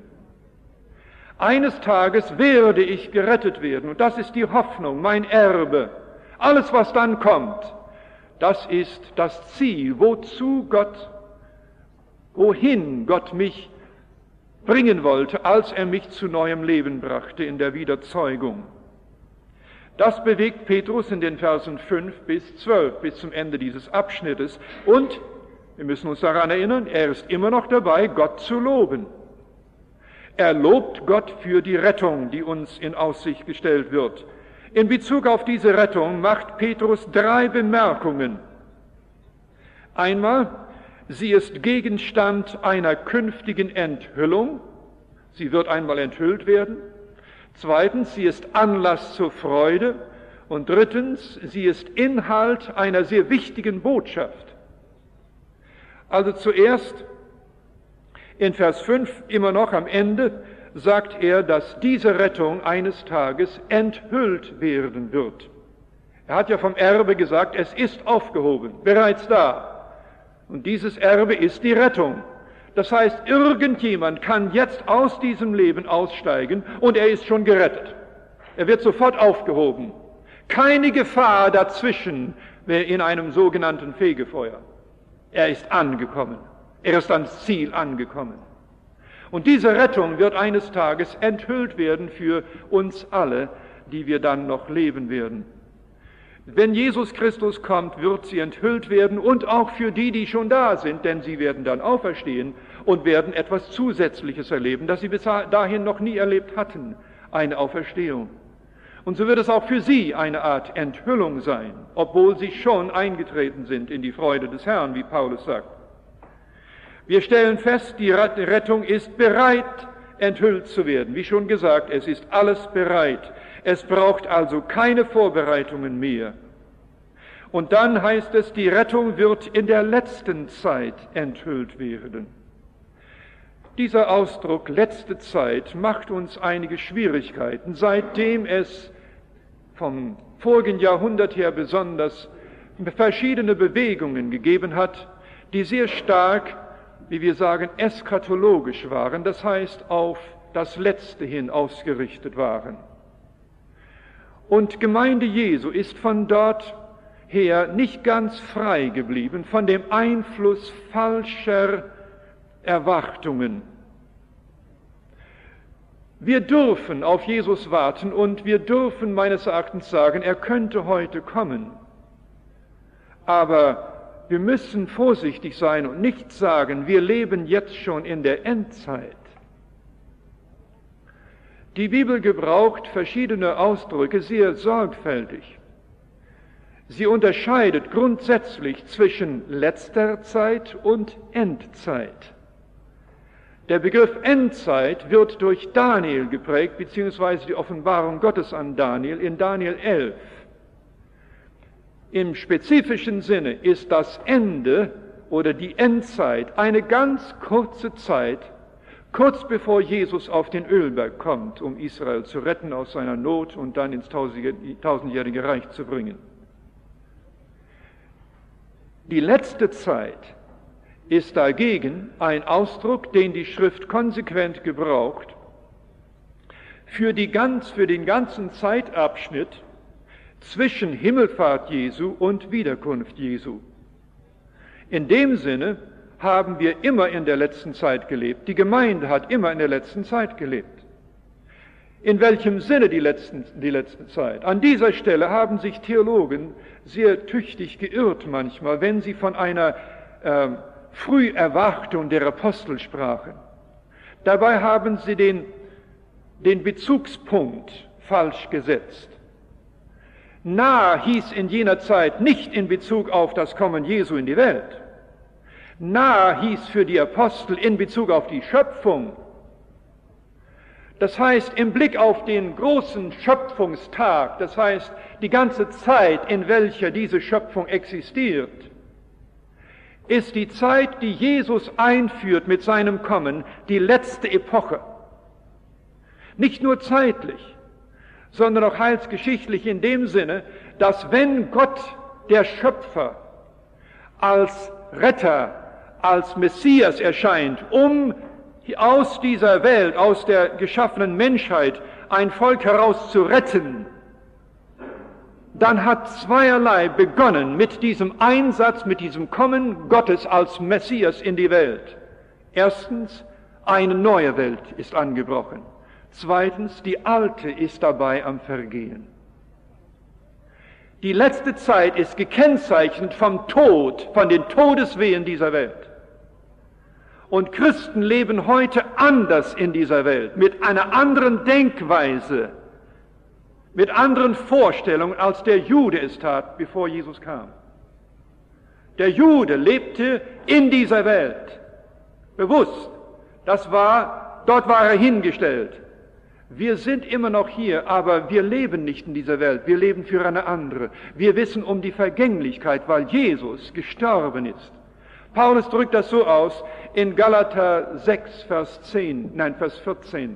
Eines Tages werde ich gerettet werden und das ist die Hoffnung, mein Erbe. Alles, was dann kommt, das ist das Ziel, wozu Gott, wohin Gott mich bringen wollte, als er mich zu neuem Leben brachte in der Wiederzeugung. Das bewegt Petrus in den Versen fünf bis zwölf, bis zum Ende dieses Abschnittes. Und wir müssen uns daran erinnern, er ist immer noch dabei, Gott zu loben. Er lobt Gott für die Rettung, die uns in Aussicht gestellt wird. In Bezug auf diese Rettung macht Petrus drei Bemerkungen. Einmal, sie ist Gegenstand einer künftigen Enthüllung. Sie wird einmal enthüllt werden. Zweitens, sie ist Anlass zur Freude. Und drittens, sie ist Inhalt einer sehr wichtigen Botschaft. Also zuerst in Vers fünf, immer noch am Ende, sagt er, dass diese Rettung eines Tages enthüllt werden wird. Er hat ja vom Erbe gesagt, es ist aufgehoben, bereits da. Und dieses Erbe ist die Rettung. Das heißt, irgendjemand kann jetzt aus diesem Leben aussteigen und er ist schon gerettet. Er wird sofort aufgehoben. Keine Gefahr dazwischen in einem sogenannten Fegefeuer. Er ist angekommen. Er ist ans Ziel angekommen. Und diese Rettung wird eines Tages enthüllt werden für uns alle, die wir dann noch leben werden. Wenn Jesus Christus kommt, wird sie enthüllt werden und auch für die, die schon da sind, denn sie werden dann auferstehen und werden etwas Zusätzliches erleben, das sie bis dahin noch nie erlebt hatten, eine Auferstehung. Und so wird es auch für sie eine Art Enthüllung sein, obwohl sie schon eingetreten sind in die Freude des Herrn, wie Paulus sagt. Wir stellen fest, die Rettung ist bereit, enthüllt zu werden. Wie schon gesagt, es ist alles bereit. Es braucht also keine Vorbereitungen mehr. Und dann heißt es, die Rettung wird in der letzten Zeit enthüllt werden. Dieser Ausdruck letzte Zeit macht uns einige Schwierigkeiten, seitdem es vom vorigen Jahrhundert her besonders verschiedene Bewegungen gegeben hat, die sehr stark, wie wir sagen, eschatologisch waren, das heißt auf das Letzte hin ausgerichtet waren. Und Gemeinde Jesu ist von dort her nicht ganz frei geblieben von dem Einfluss falscher Erwartungen. Wir dürfen auf Jesus warten und wir dürfen meines Erachtens sagen, er könnte heute kommen. Aber wir müssen vorsichtig sein und nicht sagen, wir leben jetzt schon in der Endzeit. Die Bibel gebraucht verschiedene Ausdrücke sehr sorgfältig. Sie unterscheidet grundsätzlich zwischen letzter Zeit und Endzeit. Der Begriff Endzeit wird durch Daniel geprägt, beziehungsweise die Offenbarung Gottes an Daniel in Daniel elf. Im spezifischen Sinne ist das Ende oder die Endzeit eine ganz kurze Zeit, kurz bevor Jesus auf den Ölberg kommt, um Israel zu retten aus seiner Not und dann ins tausendjährige Reich zu bringen. Die letzte Zeit ist dagegen ein Ausdruck, den die Schrift konsequent gebraucht, für, die ganz, für den ganzen Zeitabschnitt zwischen Himmelfahrt Jesu und Wiederkunft Jesu. In dem Sinne haben wir immer in der letzten Zeit gelebt. Die Gemeinde hat immer in der letzten Zeit gelebt. In welchem Sinne die, letzten, die letzte Zeit? An dieser Stelle haben sich Theologen sehr tüchtig geirrt manchmal, wenn sie von einer äh, Früherwartung der Apostel sprachen. Dabei haben sie den, den Bezugspunkt falsch gesetzt. Nah hieß in jener Zeit nicht in Bezug auf das Kommen Jesu in die Welt. Nah hieß für die Apostel in Bezug auf die Schöpfung. Das heißt, im Blick auf den großen Schöpfungstag, das heißt, die ganze Zeit, in welcher diese Schöpfung existiert, ist die Zeit, die Jesus einführt mit seinem Kommen, die letzte Epoche. Nicht nur zeitlich, sondern auch heilsgeschichtlich in dem Sinne, dass wenn Gott, der Schöpfer, als Retter, als Messias erscheint, um aus dieser Welt, aus der geschaffenen Menschheit ein Volk heraus zu retten, dann hat zweierlei begonnen mit diesem Einsatz, mit diesem Kommen Gottes als Messias in die Welt. Erstens, eine neue Welt ist angebrochen. Zweitens, die alte ist dabei am Vergehen. Die letzte Zeit ist gekennzeichnet vom Tod, von den Todeswehen dieser Welt. Und Christen leben heute anders in dieser Welt, mit einer anderen Denkweise, mit anderen Vorstellungen, als der Jude es tat, bevor Jesus kam. Der Jude lebte in dieser Welt, bewusst. Das war, dort war er hingestellt. Wir sind immer noch hier, aber wir leben nicht in dieser Welt, wir leben für eine andere. Wir wissen um die Vergänglichkeit, weil Jesus gestorben ist. Paulus drückt das so aus in Galater sechs, Vers zehn, nein, Vers vierzehn.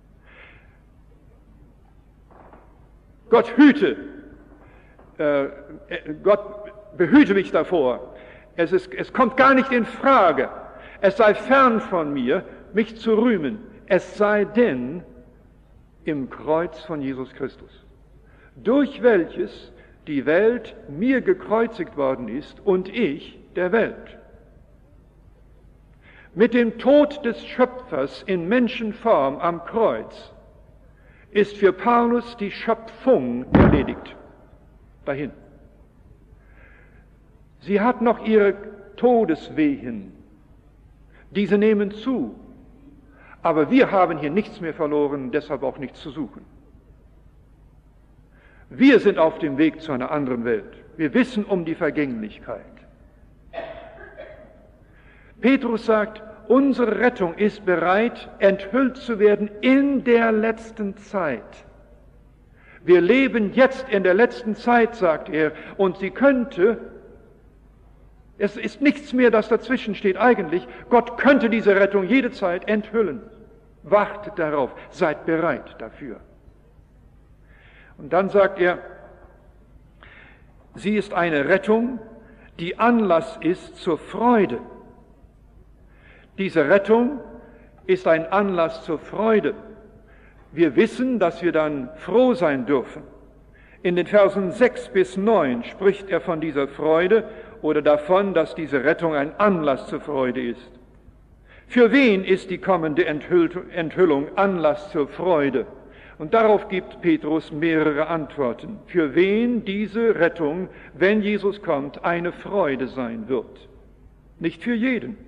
Gott hüte, äh, Gott behüte mich davor. Es, ist, es kommt gar nicht in Frage. Es sei fern von mir, mich zu rühmen. Es sei denn im Kreuz von Jesus Christus, durch welches die Welt mir gekreuzigt worden ist und ich der Welt. Mit dem Tod des Schöpfers in Menschenform am Kreuz ist für Paulus die Schöpfung erledigt. Dahin. Sie hat noch ihre Todeswehen. Diese nehmen zu. Aber wir haben hier nichts mehr verloren, deshalb auch nichts zu suchen. Wir sind auf dem Weg zu einer anderen Welt. Wir wissen um die Vergänglichkeit. Petrus sagt, unsere Rettung ist bereit, enthüllt zu werden in der letzten Zeit. Wir leben jetzt in der letzten Zeit, sagt er, und sie könnte, es ist nichts mehr, das dazwischen steht eigentlich, Gott könnte diese Rettung jederzeit enthüllen. Wartet darauf, seid bereit dafür. Und dann sagt er, sie ist eine Rettung, die Anlass ist zur Freude. Diese Rettung ist ein Anlass zur Freude. Wir wissen, dass wir dann froh sein dürfen. In den Versen sechs bis neun spricht er von dieser Freude oder davon, dass diese Rettung ein Anlass zur Freude ist. Für wen ist die kommende Enthüllung Anlass zur Freude? Und darauf gibt Petrus mehrere Antworten. Für wen diese Rettung, wenn Jesus kommt, eine Freude sein wird. Nicht für jeden.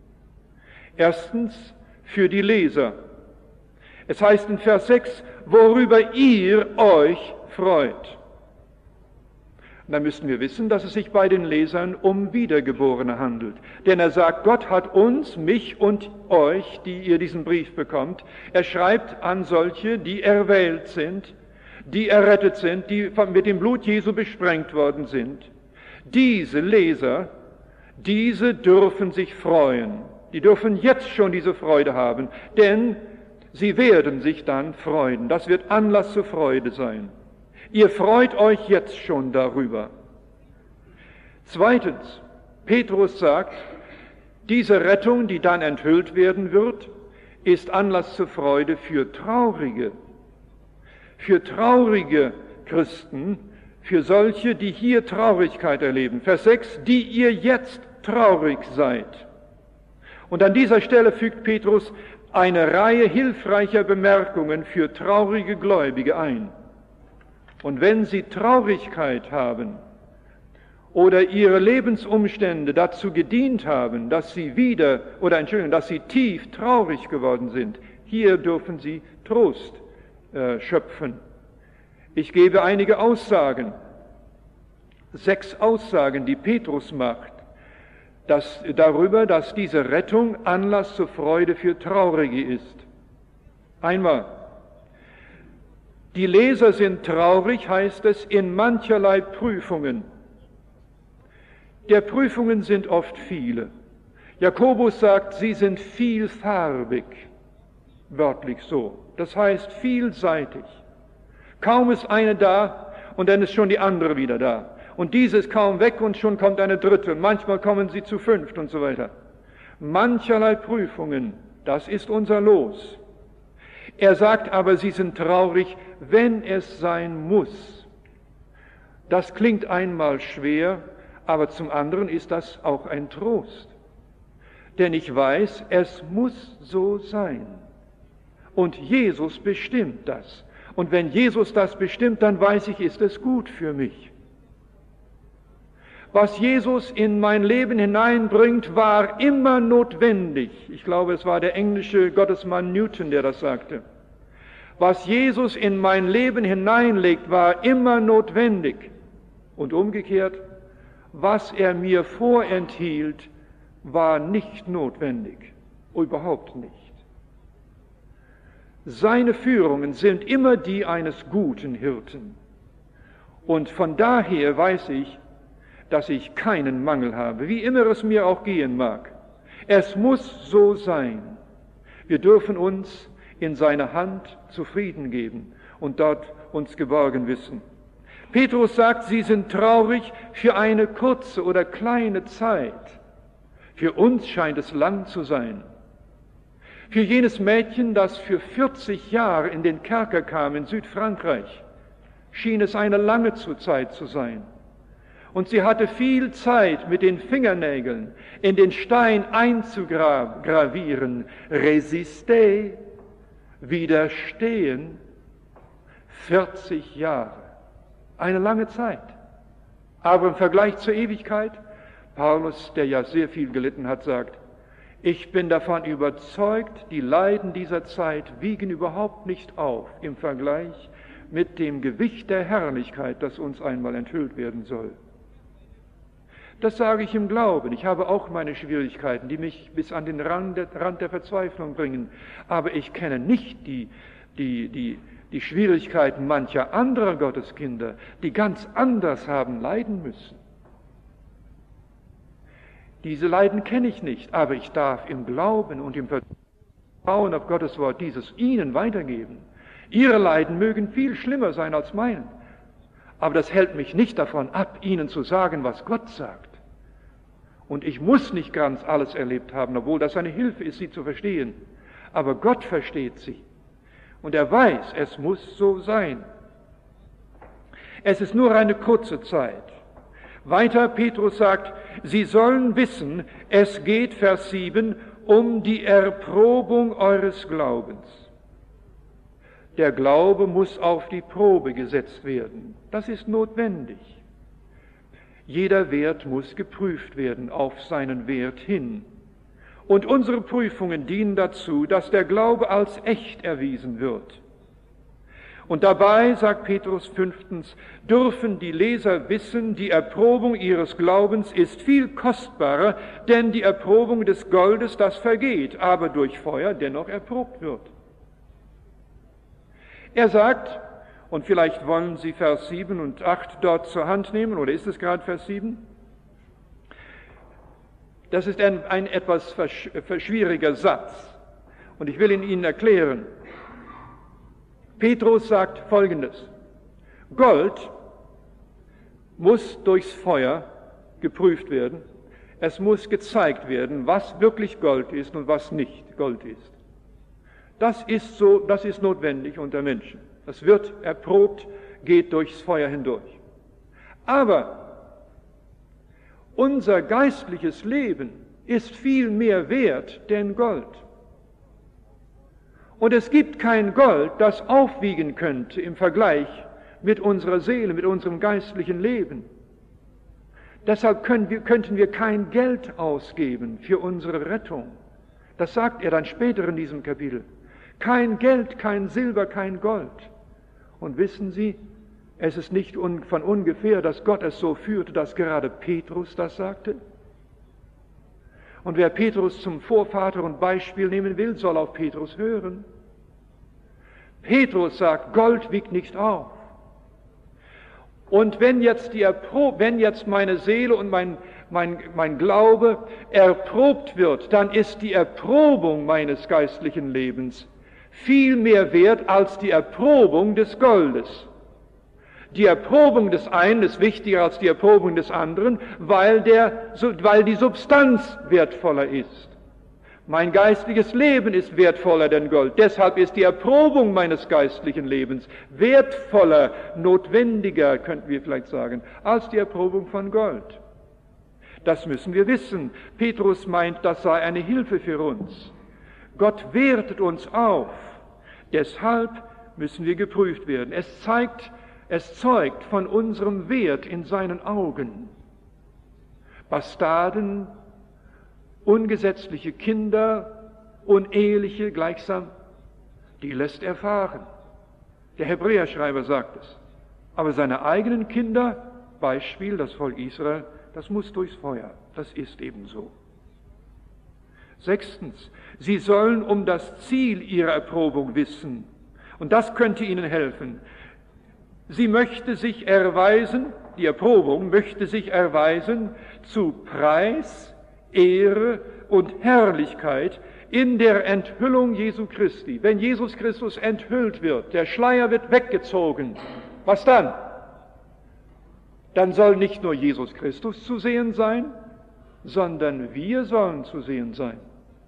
Erstens für die Leser. Es heißt in Vers sechs, worüber ihr euch freut. Und dann müssen wir wissen, dass es sich bei den Lesern um Wiedergeborene handelt. Denn er sagt, Gott hat uns, mich und euch, die ihr diesen Brief bekommt, er schreibt an solche, die erwählt sind, die errettet sind, die mit dem Blut Jesu besprengt worden sind. Diese Leser, diese dürfen sich freuen. Die dürfen jetzt schon diese Freude haben, denn sie werden sich dann freuen. Das wird Anlass zur Freude sein. Ihr freut euch jetzt schon darüber. Zweitens, Petrus sagt, diese Rettung, die dann enthüllt werden wird, ist Anlass zur Freude für Traurige. Für traurige Christen, für solche, die hier Traurigkeit erleben. Vers sechs, die ihr jetzt traurig seid. Und an dieser Stelle fügt Petrus eine Reihe hilfreicher Bemerkungen für traurige Gläubige ein. Und wenn sie Traurigkeit haben oder ihre Lebensumstände dazu gedient haben, dass sie wieder, oder Entschuldigung, dass sie tief traurig geworden sind, hier dürfen sie Trost äh, schöpfen. Ich gebe einige Aussagen, sechs Aussagen, die Petrus macht, dass, darüber, dass diese Rettung Anlass zur Freude für Traurige ist. Einmal, die Leser sind traurig, heißt es, in mancherlei Prüfungen. Der Prüfungen sind oft viele. Jakobus sagt, sie sind vielfarbig, wörtlich so. Das heißt vielseitig. Kaum ist eine da und dann ist schon die andere wieder da. Und diese ist kaum weg und schon kommt eine dritte. Manchmal kommen sie zu fünft und so weiter. Mancherlei Prüfungen, das ist unser Los. Er sagt aber, sie sind traurig, wenn es sein muss. Das klingt einmal schwer, aber zum anderen ist das auch ein Trost. Denn ich weiß, es muss so sein. Und Jesus bestimmt das. Und wenn Jesus das bestimmt, dann weiß ich, ist es gut für mich. Was Jesus in mein Leben hineinbringt, war immer notwendig. Ich glaube, es war der englische Gottesmann Newton, der das sagte. Was Jesus in mein Leben hineinlegt, war immer notwendig. Und umgekehrt, was er mir vorenthielt, war nicht notwendig. Überhaupt nicht. Seine Führungen sind immer die eines guten Hirten. Und von daher weiß ich, dass ich keinen Mangel habe, wie immer es mir auch gehen mag. Es muss so sein. Wir dürfen uns in seine Hand zufrieden geben und dort uns geborgen wissen. Petrus sagt, sie sind traurig für eine kurze oder kleine Zeit. Für uns scheint es lang zu sein. Für jenes Mädchen, das für vierzig Jahre in den Kerker kam in Südfrankreich, schien es eine lange Zeit zu sein. Und sie hatte viel Zeit, mit den Fingernägeln in den Stein einzugravieren. Resiste, widerstehen, vierzig Jahre. Eine lange Zeit. Aber im Vergleich zur Ewigkeit, Paulus, der ja sehr viel gelitten hat, sagt, ich bin davon überzeugt, die Leiden dieser Zeit wiegen überhaupt nicht auf im Vergleich mit dem Gewicht der Herrlichkeit, das uns einmal enthüllt werden soll. Das sage ich im Glauben. Ich habe auch meine Schwierigkeiten, die mich bis an den Rand der, Rand der Verzweiflung bringen. Aber ich kenne nicht die, die, die, die Schwierigkeiten mancher anderer Gotteskinder, die ganz anders haben leiden müssen. Diese Leiden kenne ich nicht, aber ich darf im Glauben und im Vertrauen auf Gottes Wort dieses ihnen weitergeben. Ihre Leiden mögen viel schlimmer sein als meine. Aber das hält mich nicht davon ab, ihnen zu sagen, was Gott sagt. Und ich muss nicht ganz alles erlebt haben, obwohl das eine Hilfe ist, sie zu verstehen. Aber Gott versteht sie. Und er weiß, es muss so sein. Es ist nur eine kurze Zeit. Weiter, Petrus sagt, sie sollen wissen, es geht, Vers sieben, um die Erprobung eures Glaubens. Der Glaube muss auf die Probe gesetzt werden. Das ist notwendig. Jeder Wert muss geprüft werden auf seinen Wert hin. Und unsere Prüfungen dienen dazu, dass der Glaube als echt erwiesen wird. Und dabei, sagt Petrus fünftens, dürfen die Leser wissen, die Erprobung ihres Glaubens ist viel kostbarer, denn die Erprobung des Goldes, das vergeht, aber durch Feuer dennoch erprobt wird. Er sagt, und vielleicht wollen Sie Vers sieben und acht dort zur Hand nehmen, oder ist es gerade Vers sieben? Das ist ein, ein etwas versch- schwieriger Satz, und ich will ihn Ihnen erklären. Petrus sagt Folgendes: Gold muss durchs Feuer geprüft werden. Es muss gezeigt werden, was wirklich Gold ist und was nicht Gold ist. Das ist so, das ist notwendig unter Menschen. Das wird erprobt, geht durchs Feuer hindurch. Aber unser geistliches Leben ist viel mehr wert denn Gold. Und es gibt kein Gold, das aufwiegen könnte im Vergleich mit unserer Seele, mit unserem geistlichen Leben. Deshalb können wir, könnten wir kein Geld ausgeben für unsere Rettung. Das sagt er dann später in diesem Kapitel. Kein Geld, kein Silber, kein Gold. Und wissen Sie, es ist nicht un, von ungefähr, dass Gott es so führte, dass gerade Petrus das sagte. Und wer Petrus zum Vorvater und Beispiel nehmen will, soll auf Petrus hören. Petrus sagt, Gold wiegt nicht auf. Und wenn jetzt, die Erprob- wenn jetzt meine Seele und mein, mein, mein Glaube erprobt wird, dann ist die Erprobung meines geistlichen Lebens viel mehr wert als die Erprobung des Goldes. Die Erprobung des einen ist wichtiger als die Erprobung des anderen, weil, der, weil die Substanz wertvoller ist. Mein geistliches Leben ist wertvoller denn Gold. Deshalb ist die Erprobung meines geistlichen Lebens wertvoller, notwendiger, könnten wir vielleicht sagen, als die Erprobung von Gold. Das müssen wir wissen. Petrus meint, das sei eine Hilfe für uns. Gott wertet uns auf. Deshalb müssen wir geprüft werden. Es zeigt, es zeugt von unserem Wert in seinen Augen. Bastarden, ungesetzliche Kinder, uneheliche gleichsam, die lässt er fahren. Der Hebräerschreiber sagt es. Aber seine eigenen Kinder, Beispiel das Volk Israel, das muss durchs Feuer. Das ist ebenso. Sechstens, sie sollen um das Ziel ihrer Erprobung wissen. Und das könnte ihnen helfen. Sie möchte sich erweisen, die Erprobung möchte sich erweisen zu Preis, Ehre und Herrlichkeit in der Enthüllung Jesu Christi. Wenn Jesus Christus enthüllt wird, der Schleier wird weggezogen, was dann? Dann soll nicht nur Jesus Christus zu sehen sein, sondern wir sollen zu sehen sein.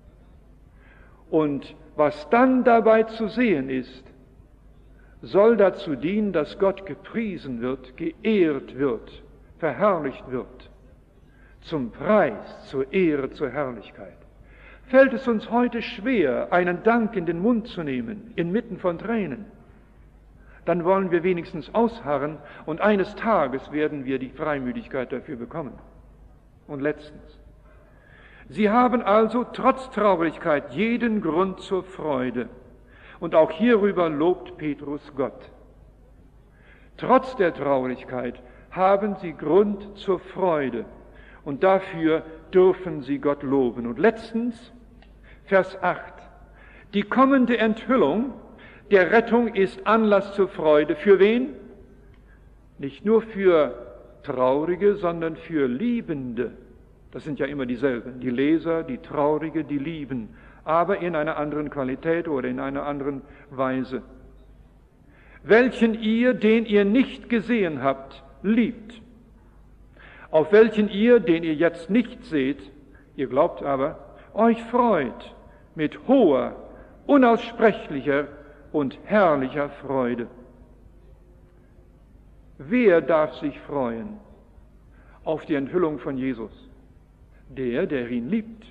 Und was dann dabei zu sehen ist, soll dazu dienen, dass Gott gepriesen wird, geehrt wird, verherrlicht wird, zum Preis, zur Ehre, zur Herrlichkeit. Fällt es uns heute schwer, einen Dank in den Mund zu nehmen, inmitten von Tränen, dann wollen wir wenigstens ausharren und eines Tages werden wir die Freimütigkeit dafür bekommen. Und letztens, sie haben also trotz Traurigkeit jeden Grund zur Freude. Und auch hierüber lobt Petrus Gott. Trotz der Traurigkeit haben sie Grund zur Freude und dafür dürfen sie Gott loben. Und letztens, Vers acht, die kommende Enthüllung der Rettung ist Anlass zur Freude. Für wen? Nicht nur für Traurige, sondern für Liebende. Das sind ja immer dieselben, die Leser, die Traurige, die lieben, aber in einer anderen Qualität oder in einer anderen Weise. Welchen ihr, den ihr nicht gesehen habt, liebt, auf welchen ihr, den ihr jetzt nicht seht, ihr glaubt aber, euch freut mit hoher, unaussprechlicher und herrlicher Freude. Wer darf sich freuen auf die Enthüllung von Jesus? Der, der ihn liebt.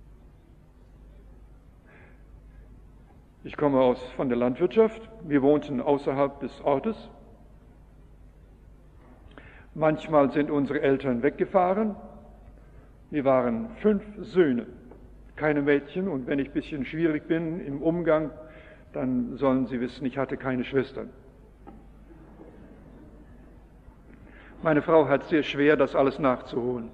Ich komme aus, von der Landwirtschaft. Wir wohnten außerhalb des Ortes. Manchmal sind unsere Eltern weggefahren. Wir waren fünf Söhne, keine Mädchen. Und wenn ich ein bisschen schwierig bin im Umgang, dann sollen Sie wissen, ich hatte keine Schwestern. Meine Frau hat sehr schwer, das alles nachzuholen.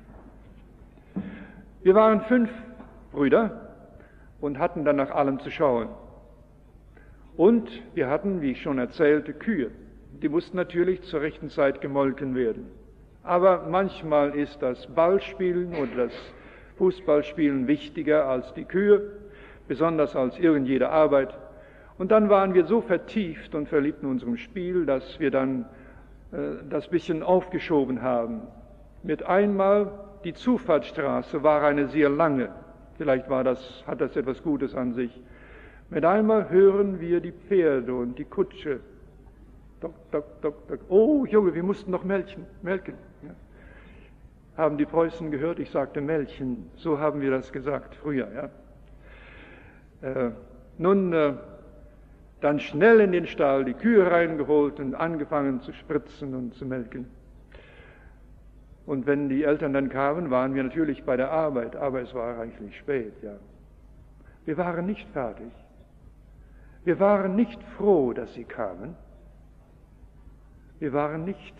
Wir waren fünf Brüder und hatten dann nach allem zu schauen. Und wir hatten, wie ich schon erzählte, Kühe. Die mussten natürlich zur rechten Zeit gemolken werden. Aber manchmal ist das Ballspielen oder das Fußballspielen wichtiger als die Kühe, besonders als irgendjede Arbeit. Und dann waren wir so vertieft und verliebt in unserem Spiel, dass wir dann äh, das bisschen aufgeschoben haben. Mit einmal, die Zufahrtsstraße war eine sehr lange, vielleicht war das, hat das etwas Gutes an sich. Mit einmal hören wir die Pferde und die Kutsche. Dok, dok, dok, dok. Oh Junge, wir mussten noch melken. melken. Ja. Haben die Preußen gehört? Ich sagte melchen. So haben wir das gesagt früher. Ja. Äh, nun, äh, dann schnell in den Stall die Kühe reingeholt und angefangen zu spritzen und zu melken. Und wenn die Eltern dann kamen, waren wir natürlich bei der Arbeit, aber es war eigentlich spät. Ja. Wir waren nicht fertig. Wir waren nicht froh, dass sie kamen. Wir waren nicht,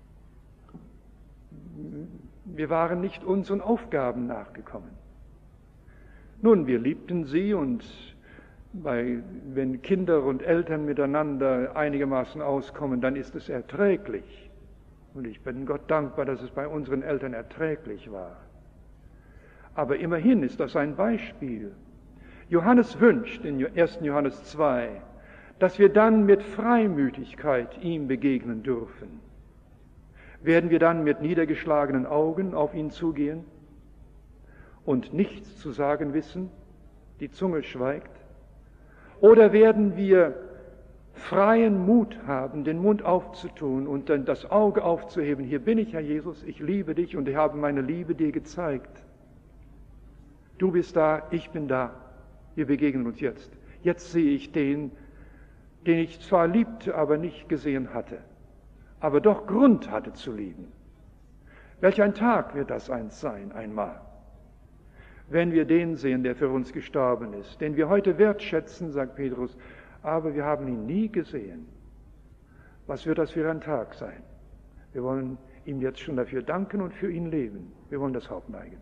wir waren nicht unseren Aufgaben nachgekommen. Nun, wir liebten sie und bei, wenn Kinder und Eltern miteinander einigermaßen auskommen, dann ist es erträglich. Und ich bin Gott dankbar, dass es bei unseren Eltern erträglich war. Aber immerhin ist das ein Beispiel. Johannes wünscht in ersten Johannes zwei, dass wir dann mit Freimütigkeit ihm begegnen dürfen. Werden wir dann mit niedergeschlagenen Augen auf ihn zugehen und nichts zu sagen wissen, die Zunge schweigt? Oder werden wir freien Mut haben, den Mund aufzutun und dann das Auge aufzuheben? Hier bin ich, Herr Jesus, ich liebe dich und ich habe meine Liebe dir gezeigt. Du bist da, ich bin da. Wir begegnen uns jetzt. Jetzt sehe ich den, den ich zwar liebte, aber nicht gesehen hatte, aber doch Grund hatte zu lieben. Welch ein Tag wird das einst sein, einmal, wenn wir den sehen, der für uns gestorben ist, den wir heute wertschätzen, sagt Petrus, aber wir haben ihn nie gesehen. Was wird das für ein Tag sein? Wir wollen ihm jetzt schon dafür danken und für ihn leben. Wir wollen das Haupt neigen.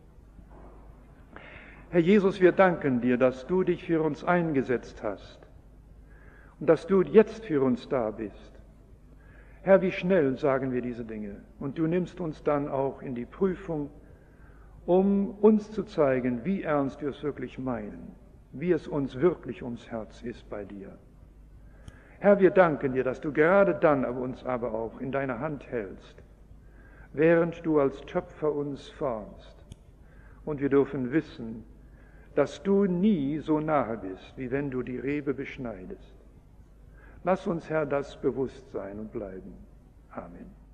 Herr Jesus, wir danken dir, dass du dich für uns eingesetzt hast und dass du jetzt für uns da bist. Herr, wie schnell sagen wir diese Dinge und du nimmst uns dann auch in die Prüfung, um uns zu zeigen, wie ernst wir es wirklich meinen, wie es uns wirklich ums Herz ist bei dir. Herr, wir danken dir, dass du gerade dann aber uns aber auch in deiner Hand hältst, während du als Töpfer uns formst. Und wir dürfen wissen, dass du nie so nahe bist, wie wenn du die Rebe beschneidest. Lass uns, Herr, das bewusst sein und bleiben. Amen.